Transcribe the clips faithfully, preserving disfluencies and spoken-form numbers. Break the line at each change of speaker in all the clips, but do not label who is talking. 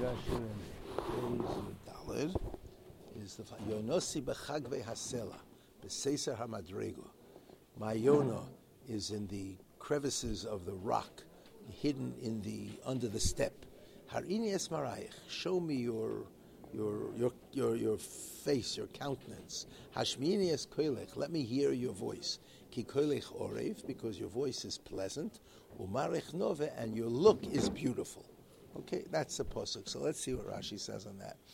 Gasher and Dalid is the Yonosi b'chagvei hasela b'seiser hamadrego. My Yonah is in the crevices of the rock, hidden in the under the step. Harini es marayich, show me your your your your your face, your countenance. Hashmini es koilech, let me hear your voice. Ki koilech orev, because your voice is pleasant. Umarech nove, and your look is beautiful. Okay, that's the pasuk. So let's see what Rashi says on that.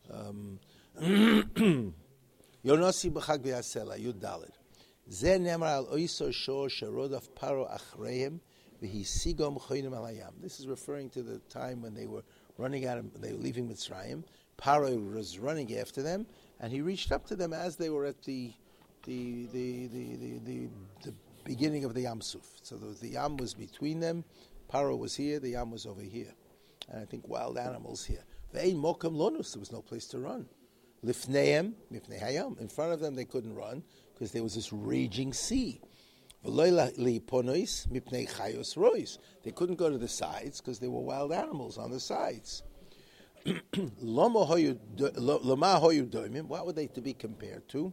Yonosi b'chag v'yasela Yud Daled. Ze nemar al oisor shor sherodav paro achreim v'hisigom choynim alayam. This is referring to the time when they were running out of, they were leaving Mitzrayim. Paro was running after them, and he reached up to them as they were at the the the the the, the, the beginning of the Yam Suf. So the, the Yam was between them. Paro was here. The Yam was over here, and I think wild animals here. Ve'ein mokam lonus. There was no place to run. Lifneim, mipnei hayam. In front of them, they couldn't run because there was this raging sea. V'loy ponois mipnei chayos rois. They couldn't go to the sides because there were wild animals on the sides. Loma hoyu doimim. What were they to be compared to?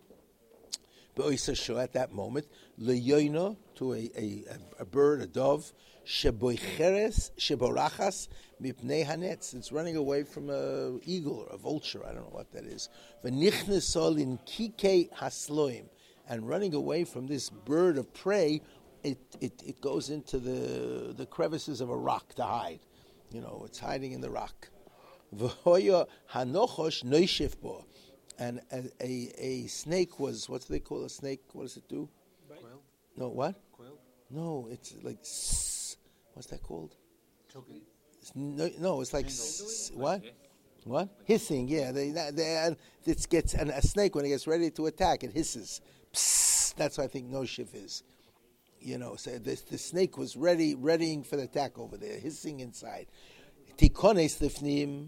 At that moment, leyoino, to a, a, a bird, a dove, sheboicheres, sheborachas, mipnei hanetz. It's running away from an eagle or a vulture. I don't know what that is. V'nichnesol in kikei hasloim, and running away from this bird of prey, it, it, it goes into the the crevices of a rock to hide. You know, it's hiding in the rock. V'hoya hanochosh noishif bo. And a, a, a snake was, what do they call a snake? What does it do?
Quail?
No, what?
Quail?
No, it's like, sss, what's that called?
Choking?
No, no, it's like, sss, what? What? Hissing, yeah. They, they, it gets, and a snake, when it gets ready to attack, it hisses. Psst, that's what I think no shif is. You know, so this, the snake was ready, readying for the attack over there, hissing inside. Tikones lifnim.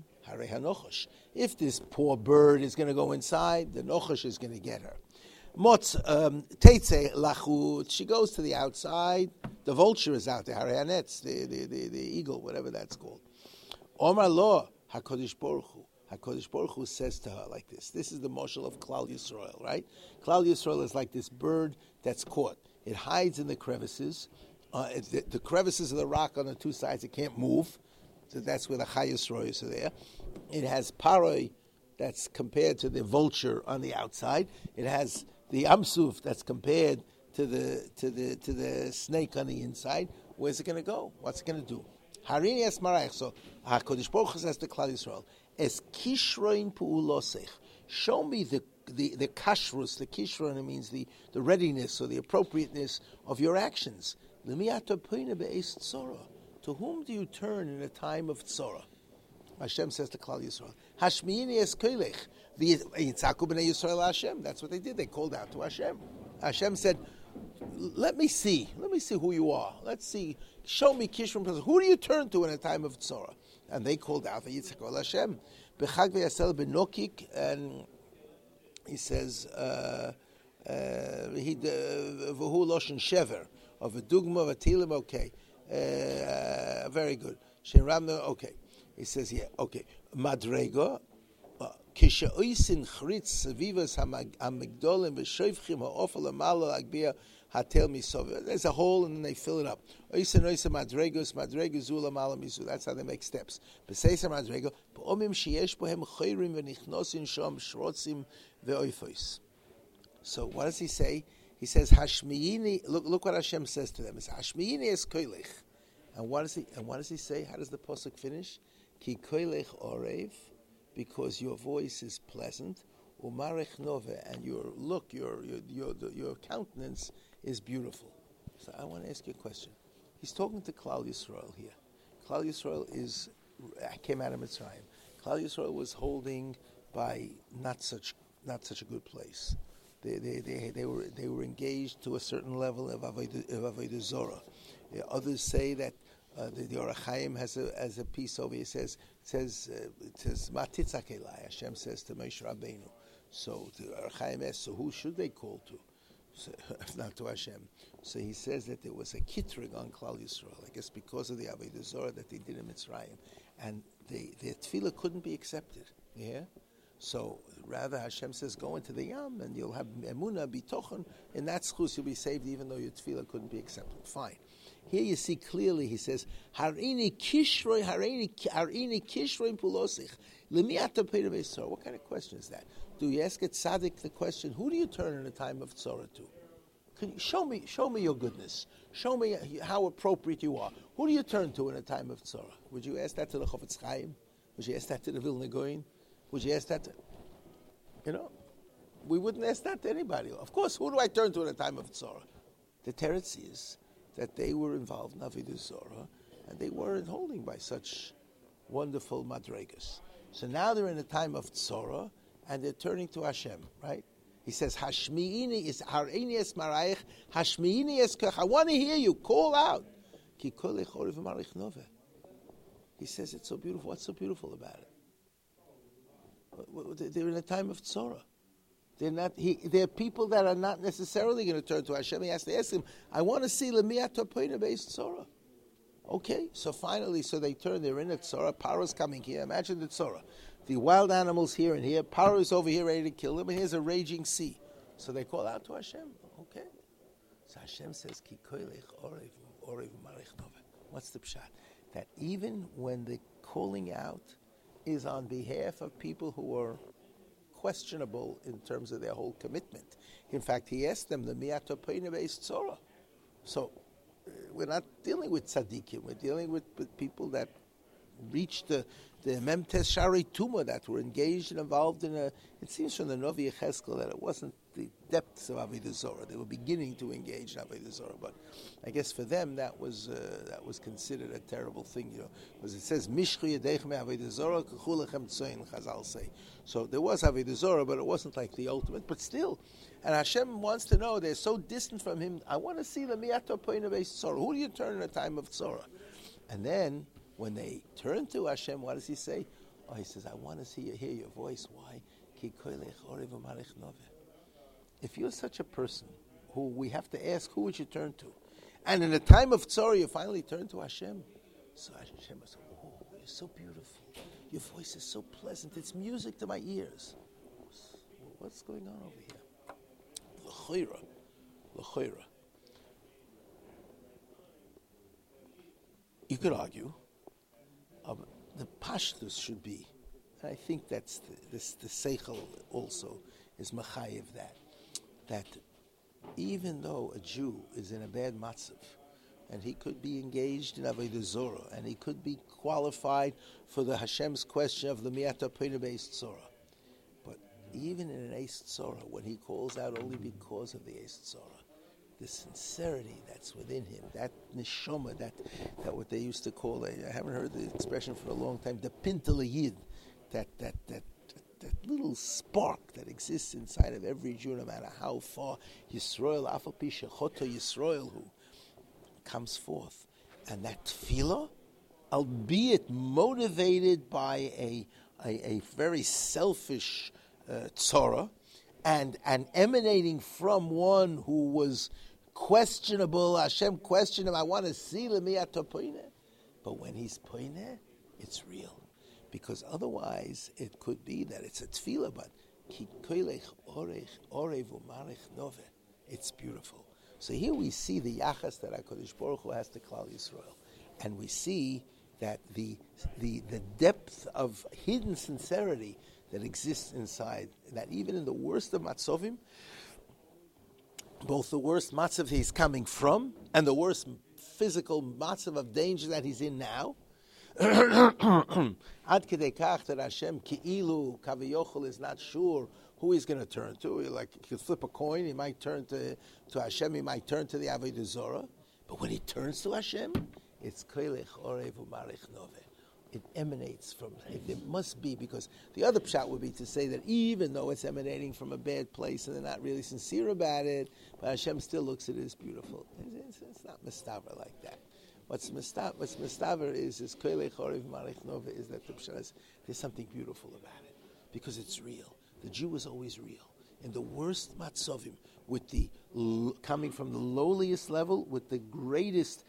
If this poor bird is going to go inside, the nochosh is going to get her. Motz teitze lachut. She goes to the outside. The vulture is out there. Harehanetz, the, the the the eagle, whatever that's called. Omar lo Hakadosh Baruch Hu. Hakadosh Baruch Hu says to her like this. This is the moshel of Klal Yisrael, right? Klal Yisrael is like this bird that's caught. It hides in the crevices. Uh, the, the crevices of the rock on the two sides. It can't move. So that's where the Chayos Royos are there. It has paroi that's compared to the vulture on the outside. It has the amsuf that's compared to the to the to the snake on the inside. Where's it going to go? What's it going to do? Harini es marayich. So Hakadosh Baruch Hu says to Klal Yisrael, es kishroin pu'ulosech. Show me the the the kashrus. The kishroin means the the readiness or the appropriateness of your actions. Lemiata poina be'es tzorah. To whom do you turn in a time of tzorah? Hashem says to Klal Yisrael, Hashmiyini es koilech, v'yitzaku b'nei Yisrael Hashem. That's what they did. They called out to Hashem. Hashem said, let me see. Let me see who you are. Let's see. Show me Kishron. Who do you turn to in a time of tzorah? And they called out, v'yitzaku Hashem. B'chag v'yasel b'nokik, and he says, uh, uh, v'hu loshen shever, of a dugma, of a tilim, okay. Uh, very good. Okay. He says here, okay. Madrego, kisha oisin chritz vivas hamigdolim v'shoivchim ha'ofel amalo agbia hatel misov. There's a hole and then they fill it up. Oisin oisin madregos madregos zula mala mizu. That's how they make steps. B'seisa madrego b'omim sheyesh bohem choyrim v'nichnosin shom shrotzim ve'oifois. So what does he say? He says, Hashmiyini, look look what Hashem says to them. It's Hashmiyini es koilech. And what does he and what does he say? How does the pasuk finish? Ki koilech orev, because your voice is pleasant, umarech nove, and your look, your your your, your countenance is beautiful. So I want to ask you a question. He's talking to Klal Yisrael here. Klal Yisrael is came out of Mitzrayim. Klal Yisrael was holding by not such not such a good place. They, they they they were they were engaged to a certain level of avodah zorah. Others say that uh, the, the Orach Chaim has a as a piece over here. It says it says uh, it says Matitzak Elai. Hashem says to Moshe Rabbeinu. So the Orach Chaim asks, so who should they call to? So, not to Hashem. So he says that there was a kitrig on Klal Yisrael, I guess because of the Avodah Zarah that they did in Mitzrayim, and they, their tefillah couldn't be accepted. Yeah. So rather Hashem says, go into the Yam and you'll have emunah, bitochen, in that schus you'll be saved even though your tefillah couldn't be accepted. Fine. Here you see clearly, he says, Harini kishroi, harini harini kishroi pulosich. What kind of question is that? Do you ask a tzaddik the question, who do you turn in a time of tzorah to? Can you show me, show me your goodness. Show me how appropriate you are. Who do you turn to in a time of tzorah? Would you ask that to the Chofetz Chaim? Would you ask that to the Vilna Gaon? Would you ask that to, you know? We wouldn't ask that to anybody. Of course, who do I turn to in a time of tzorah? The teretz is that they were involved in Avodah Zarah, and they weren't holding by such wonderful madregas. So now they're in a time of tzorah, and they're turning to Hashem, right? He says, Hashmi'ini is Hareini es Maraich, Hashmi'ini es Kach. I want to hear you, call out. Ki kol echoriv marich noveh. He says it's so beautiful. What's so beautiful about it? They're in a time of tzorah. They're not. He, they're people that are not necessarily going to turn to Hashem. He has to ask him, I want to see Lemiyat Topoina based tzorah. Okay, so finally, so they turn, they're in a tzorah, Paro's coming here, imagine the tzorah. The wild animals here and here, Paro is over here ready to kill them, and here's a raging sea. So they call out to Hashem, okay. So Hashem says, Ki koilech orev, orev marich nove. What's the pshat? That even when the calling out is on behalf of people who are questionable in terms of their whole commitment. In fact, he asked them, the Miyat Topoina based tzorah. So, we're not dealing with tzaddikim. We're dealing with, with people that reached the the Memtes Shari Tuma, that were engaged and involved in a. It seems from the Novi Yecheskel that it wasn't the depths of Avodah Zarah. They were beginning to engage in Avodah Zarah, but I guess for them that was uh, that was considered a terrible thing, you know, because it says Mishchu Yedeich Me Avodah Zarah K'chu Lechem Tzoyin. Chazal say. So there was Avodah Zarah, but it wasn't like the ultimate. But still, and Hashem wants to know they're so distant from Him. I want to see the Miyat Topoina based Tzorah. Who do you turn in a time of Tzorah? And then when they turn to Hashem, what does He say? Oh, He says, I want to see you, hear your voice. Why? If you're such a person who we have to ask, who would you turn to? And in a time of tzorah, you finally turn to Hashem. So Hashem says, oh, you're so beautiful. Your voice is so pleasant. It's music to my ears. What's going on over here? L'choira. L'choira. You could argue, uh, the pashtus should be, and I think that's the, this, the seichel also is machayev that, that even though a Jew is in a bad matzav, and he could be engaged in Avodah Zorah, and he could be qualified for the Hashem's question of the Miyat Topoina based Tzorah, but even in an Eis Tzorah, when he calls out only because of the Eis Tzorah, the sincerity that's within him, that neshama, that that what they used to call, I haven't heard the expression for a long time, the pintel yid, that that that that little spark that exists inside of every Jew, no matter how far Yisrael, Afal Pi Shechoto Yisrael, who comes forth, and that tefillah, albeit motivated by a a, a very selfish uh, tzorah, and and emanating from one who was questionable. Hashem questioned him. I want to see Lemiyat Topoina, but when he's poineh, it's real, because otherwise it could be that it's a tefillah, but ki koilech orech orev umarech nove. It's beautiful. So here we see the yachas that HaKadosh Baruch Hu has to Klal Yisrael, and we see that the the the depth of hidden sincerity that exists inside, that even in the worst of matzovim, both the worst matzav he's coming from and the worst physical matzav of danger that he's in now, ad kedei kach that Hashem ki'ilu kaviyochel is not sure who he's going to turn to. Like, he could flip a coin, he might turn to, to Hashem, he might turn to the Avodah Zorah, but when he turns to Hashem, it's koilech orev umarich noveh. It emanates from, it must be, because the other pshat would be to say that even though it's emanating from a bad place and they're not really sincere about it, but Hashem still looks at it as beautiful. It's, it's, it's not mistaver like that. What's mistaver, what's mistaver is, is koilech orev marich nova, is that the pshat is, there's something beautiful about it, because it's real. The Jew is always real. in the worst matzovim, with the l- coming from the lowliest level, with the greatest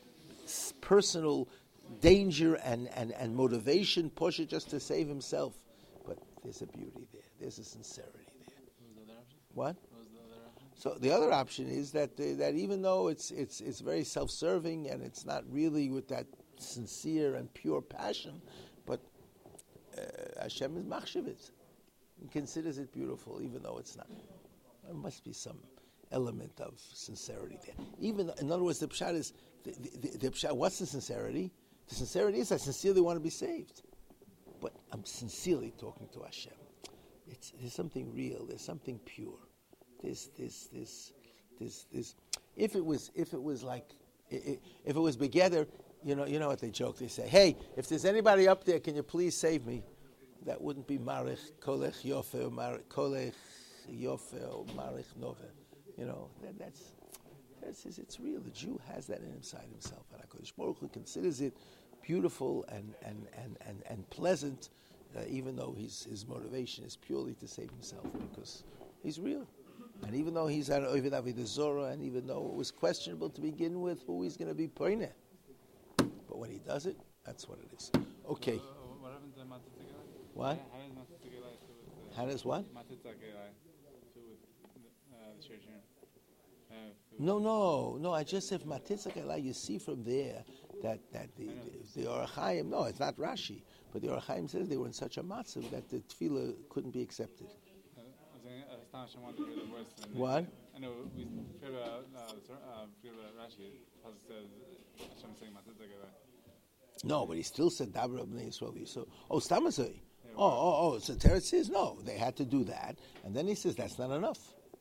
s- personal danger and, and, and motivation, push it just to save himself. But there's a beauty there. There's a sincerity there.
What was the other option?
What?
What was the other option?
So the other option is that uh, that even though it's it's it's very self-serving and it's not really with that sincere and pure passion, but uh, Hashem is machshav it. He considers it beautiful, even though it's not. There must be some element of sincerity there. Even in other words, the pshat is the, the, the, the pshat. What's the sincerity? The sincerity is I sincerely want to be saved, but I'm sincerely talking to Hashem. It's, there's something real. There's something pure. There's, there's, there's, there's, there's. If it was, if it was like, if it was together, you know, you know what they joke. They say, "Hey, if there's anybody up there, can you please save me?" That wouldn't be marich kolech yofe or marich kolech yofe or marich nove. You know, that, that's. That's, it's real. The Jew has that inside himself, and HaKadosh Baruch Hu considers it beautiful and and and and, and pleasant, uh, even though his his motivation is purely to save himself, because he's real. And even though he's an Ovid Avodah Zorah, and even though it was questionable to begin with who he's going to be poineh, but when he does it, that's what it is. Okay.
So, uh, what happened to Matzah Gelai?
What?
How does Matzah Gelai fit with the...
How does what?
Matzah Gelai fit with the, uh, the church here? Uh,
No, no, no. I just said Matitzak Elai. You see from there that that the the, the Orach Chaim. No, it's not Rashi, but the Orach Chaim says they were in such a matzav that the tefillah couldn't be accepted.
Uh, I was saying, uh, astonishing one to hear the words. And
What?
I know we forget about uh, uh, forget about Rashi. Pasuk says Hashem saying Matzah Gelai.
No, but he still said Dabra Bnei Yisrael. So, oh, Stamazai. Oh, oh, oh. So Teretz says no. They had to do that, and then he says that's not enough.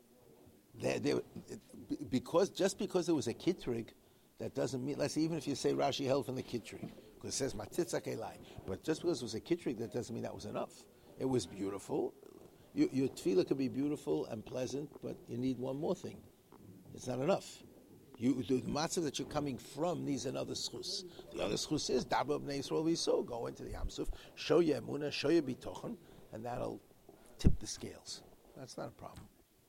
They, they, because just because it was a kitrig, that doesn't mean. Let's say even if you say Rashi held from the kitrig, because it says Matitzak Elai, but just because it was a kitrig, that doesn't mean that was enough. It was beautiful. Your, your tefillah could be beautiful and pleasant, but you need one more thing. It's not enough. You, the matzah that you're coming from needs another schus. The other schus is Dabra Bnei Yisrael V'Yisrael. Go into the Yam Suf, show your emunah, show your bitochen, and that'll tip the scales. That's not a problem.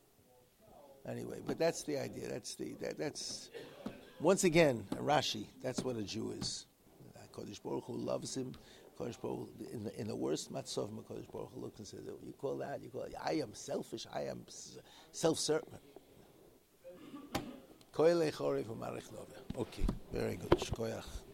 Anyway, but that's the idea. That's the that, that's once again Rashi. That's what a Jew is. Kodesh Baruch Hu loves him. Kodesh Baruch Hu, in the in the worst matzov, Kodesh Baruch Hu looks and says, "You call that? You call it? I am selfish. I am self-certain." Okay, very good. Shkoyach.